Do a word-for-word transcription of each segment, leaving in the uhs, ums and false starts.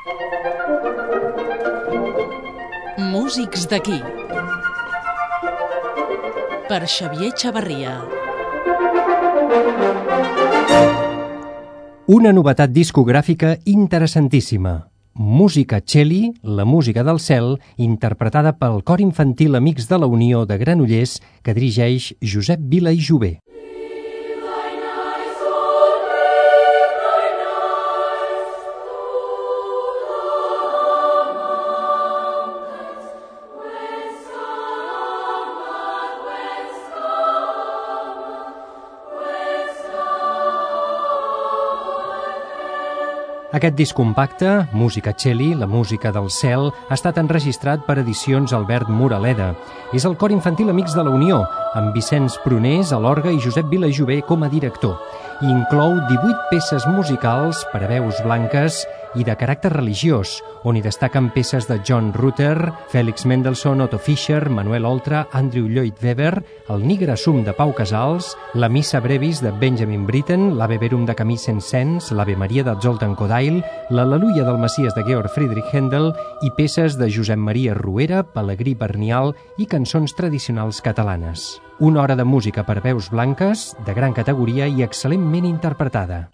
Músics d'aquí. Per Xavier Chavarria. Una novetat discogràfica interessantíssima. Música Txeli, la música del cel, interpretada pel cor infantil Amics de la Unió de Granollers, que dirigeix Josep Vila i Jové. Aquest disc compacte, Música Txeli, la música del cel, ha estat enregistrat per Edicions Albert Moraleda. És el cor infantil Amics de la Unió, amb Vicenç Prunés a l'orgue i Josep Vila i Jové com a director. I inclou divuit peces musicals per a veus blanques i de caràcter religiós, on hi destaquen peces de John Rutter, Félix Mendelssohn, Otto Fischer, Manuel Oltra, Andrew Lloyd Webber, el Nigre Sum de Pau Casals, la Missa Brevis de Benjamin Britten, l'Ave Verum de Camille Saint-Saëns, l'Ave Maria de Zoltán Kodály, l'Al·leluia del Messies de Georg Friedrich Händel i peces de Josep Maria Ruera, Pelegrí Bernial i cançons tradicionals catalanes. Una hora de música per veus blanques, de gran categoria i excel·lentment interpretada.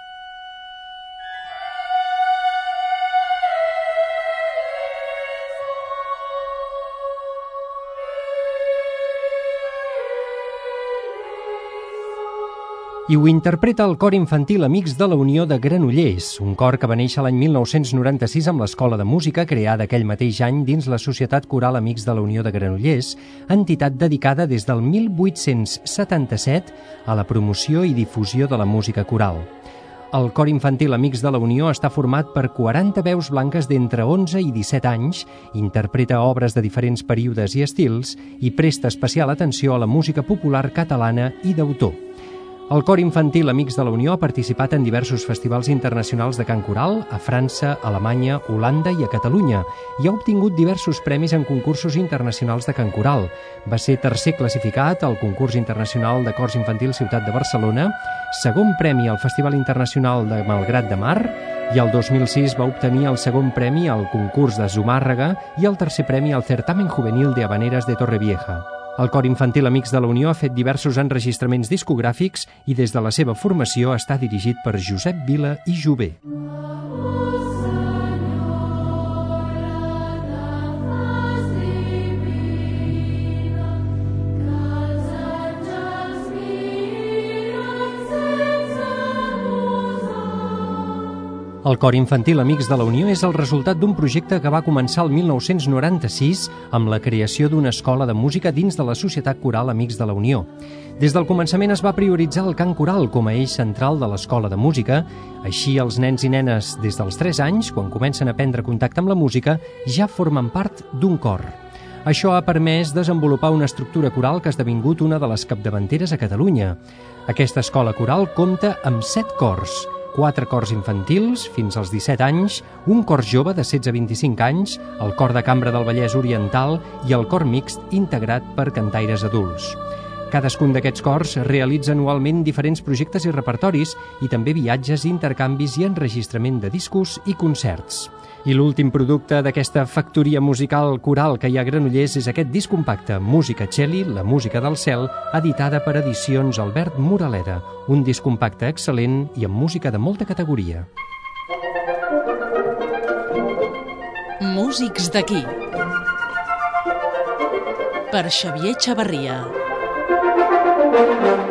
I ho interpreta el cor infantil Amics de la Unió de Granollers, un cor que va néixer l'any mil nou-cents noranta-sis amb l'Escola de Música, creada aquell mateix any dins la Societat Coral Amics de la Unió de Granollers, entitat dedicada des del mil vuit-cents setanta-set a la promoció i difusió de la música coral. El cor infantil Amics de la Unió està format per quaranta veus blanques d'entre onze i disset anys, interpreta obres de diferents períodes i estils i presta especial atenció a la música popular catalana i d'autor. El cor infantil Amics de la Unió ha participat en diversos festivals internacionals de cant coral a França, Alemanya, Holanda i a Catalunya i ha obtingut diversos premis en concursos internacionals de cant coral. Va ser tercer classificat al concurs internacional de cors infantils Ciutat de Barcelona, segon premi al Festival Internacional de Malgrat de Mar i el dos mil sis va obtenir el segon premi al concurs de Zumárraga i el tercer premi al Certamen Juvenil de Habaneras de Torrevieja. El cor infantil Amics de la Unió ha fet diversos enregistraments discogràfics i des de la seva formació està dirigit per Josep Vila i Jové. El cor infantil Amics de la Unió és el resultat d'un projecte que va començar el mil nou-cents noranta-sis amb la creació d'una escola de música dins de la Societat Coral Amics de la Unió. Des del començament es va prioritzar el cant coral com a eix central de l'escola de música, així els nens i nenes des dels tres anys, quan comencen a prendre contacte amb la música, ja formen part d'un cor. Això ha permès desenvolupar una estructura coral que ha esdevingut una de les capdavanteres a Catalunya. Aquesta escola coral compta amb set cors, quatre cors infantils, fins als disset anys, un cor jove de setze a vint-i-cinc anys, el cor de cambra del Vallès Oriental i el cor mixt integrat per cantaires adults. Cadascun d'aquests cors realitza anualment diferents projectes i repertoris i també viatges, intercanvis i enregistrament de discos i concerts. I l'últim producte d'aquesta factoria musical coral que hi ha a Granollers és aquest disc compacte, Música Txeli, la música del cel, editada per Edicions Albert Moraleda, un disc compacte excel·lent i amb música de molta categoria. Músics d'aquí. Per Xavier Chavarria.